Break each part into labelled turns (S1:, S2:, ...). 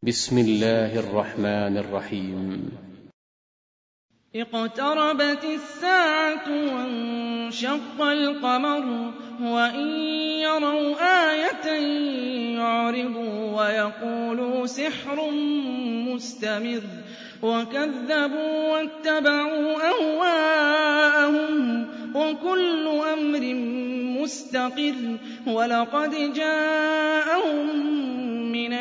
S1: بسم الله الرحمن الرحيم.
S2: اقتربت الساعة وانشق القمر وإن يروا آية يعرضوا ويقولوا سحر مستمر وكذبوا واتبعوا أهواءهم وكل أمر مستقر ولقد جاءهم من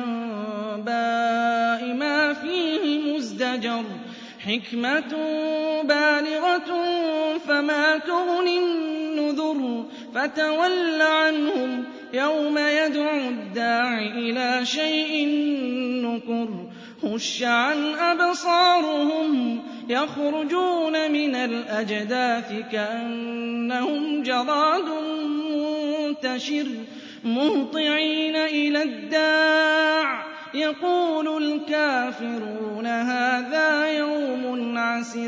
S2: الأنباء ما فيه مزدجر حكمة بالغة فما تغني النذر فتول عنهم يوم يدعو الداع إلى شيء نكر خش عن أبصارهم يخرجون من الأجداث كأنهم جراد منتشر مهطعين إلى الداع يقول الكافرون هذا يوم عسر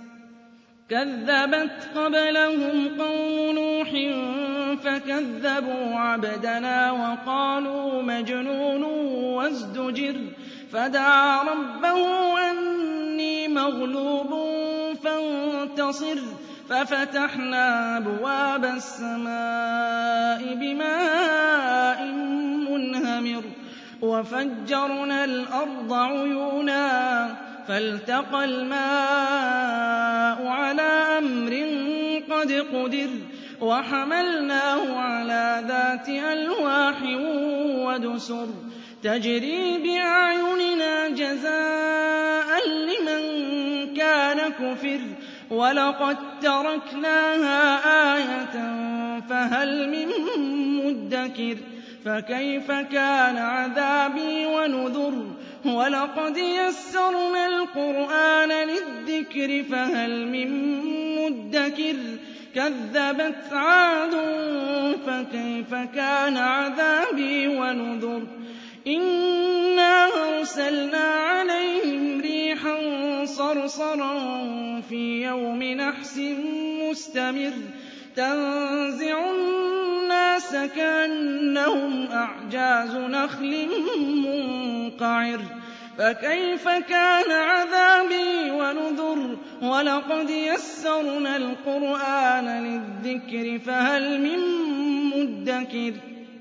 S2: كذبت قبلهم قوم نوح فكذبوا عبدنا وقالوا مجنون وازدجر فدعا ربه أني مغلوب فانتصر ففتحنا أبواب السماء بماء منهمر وفجرنا الأرض عيونا فالتقى الماء على أمر قد قدر وحملناه على ذات ألواح ودسر تجري بأعيننا جزاء لمن كان كفر ولقد تركناها آية فهل من مدكر فكيف كان عذابي ونذر ولقد يسرنا القرآن للذكر فهل من مدكر كذبت عاد فكيف كان عذابي ونذر إنا أرسلنا عليهم ريحا صرصرا في يوم نحس مستمر تنزع الناس كأنهم أعجاز نخل منقعر فكيف كان عذابي ونذر ولقد يسرنا القرآن للذكر فهل من مدكر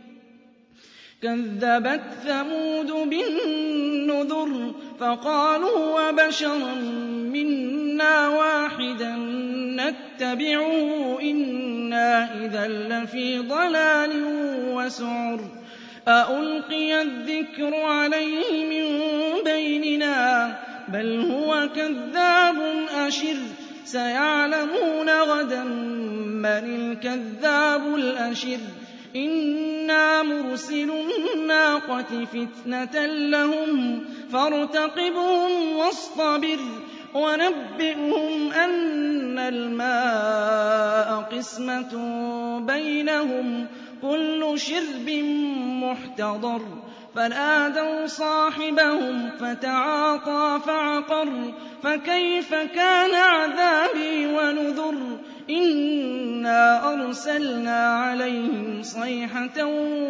S2: كذبت ثمود بالنذر فقالوا وبشرا منا واحدا نتبعه إنا إذا لفي ضلال وسعر أألقي الذكر عليه من بيننا بل هو كذاب أشر سيعلمون غدا من الكذاب الأشر إنا مرسل الناقة فتنة لهم فارتقبهم واصطبر ونبئهم أن الماء قسمة بينهم كل شرب محتضر فنادوا صاحبهم فتعاطى فعقر فكيف كان عذابي ونذر إنا أرسلنا عليهم صيحة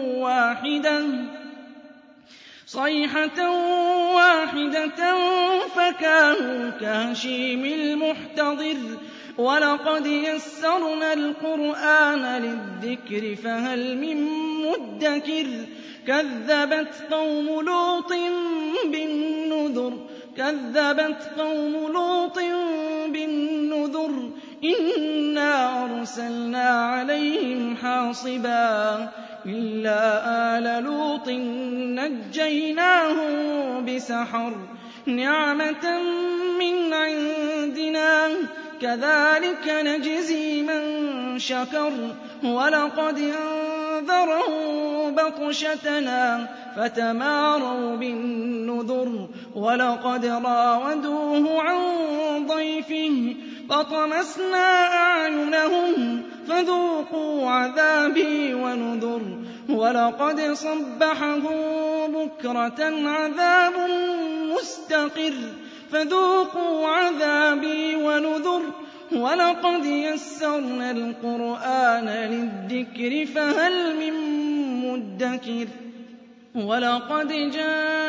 S2: واحدة فكانوا كهشيم المحتضر ولقد يسرنا القرآن للذكر فهل من مدكر كذبت قوم لوط بالنذر إنا أرسلنا عليهم حاصبا إلا آل لوط نجيناهم بسحر نعمة من عندنا كذلك نجزي من شكر ولقد أنذرهم بطشتنا فتماروا بالنذر ولقد راودوه عن ضيفه فطمسنا أعينهم فذوقوا عذابي ونذر ولقد صبحهم بكرة عذاب مستقر فذوقوا عذابي ونذر ولقد يسرنا القرآن للذكر فهل من مدكر ولقد جاء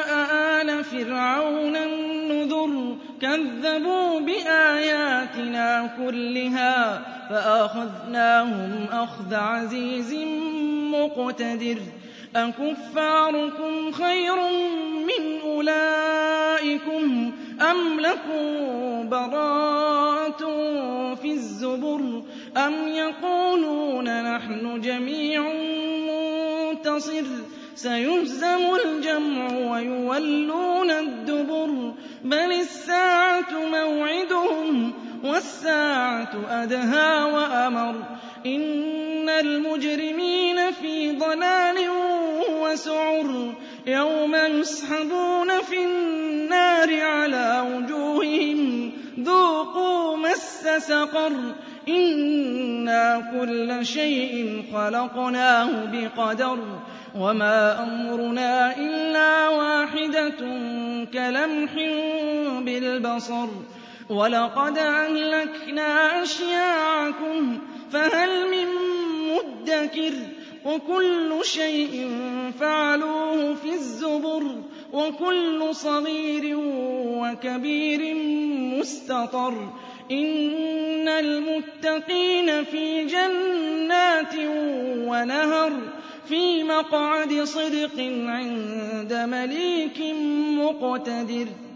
S2: آلَ فِرْعَوْنَ النُّذُرُ كَذَّبُوا بِآيَاتِنَا كُلِّهَا فَأَخَذْنَاهُمْ أَخْذَ عَزِيزٍ مُّقْتَدِرٍ أَكُفَّارُكُمْ خَيْرٌ مِّنْ أُولَٰئِكُمْ أَمْ لَكُم بَرَاءَةٌ فِي الزُّبُرِ أَمْ يَقُولُونَ نَحْنُ جَمِيعٌ مُّنتَصِرٌ سَيُهْزَمُ الْجَمْعُ وَيُوَلُّونَ الدُّبُرَ بَلِ السَّاعَةُ مَوْعِدُهُمْ وَالسَّاعَةُ أَدْهَىٰ وَأَمَرُّ إِنَّ الْمُجْرِمِينَ فِي ضَلَالٍ وَسُعُرٍ يَوْمَ يُسْحَبُونَ فِي النَّارِ عَلَىٰ وُجُوهِهِمْ ذُوقُوا مَسَّ سَقَرَ إِنَّا كُلَّ شَيْءٍ خَلَقْنَاهُ بِقَدَرٍ وَمَا أَمْرُنَا إِلَّا وَاحِدَةٌ كَلَمْحٍ بِالْبَصَرِ وَلَقَدْ أَهْلَكْنَا أَشْيَاعَكُمْ فَهَلْ مِن مُّدَّكِرٍ وَكُلُّ شَيْءٍ فَعَلُوهُ فِي الزُّبُرِ وَكُلُّ صَغِيرٍ وَكَبِيرٍ مُّسْتَطَرٍ إِنَّ الْمُتَّقِينَ فِي جَنَّاتٍ وَنَهَرٍ فِي مَقْعَدِ صِدْقٍ عِندَ مَلِيكٍ مُّقْتَدِرٍ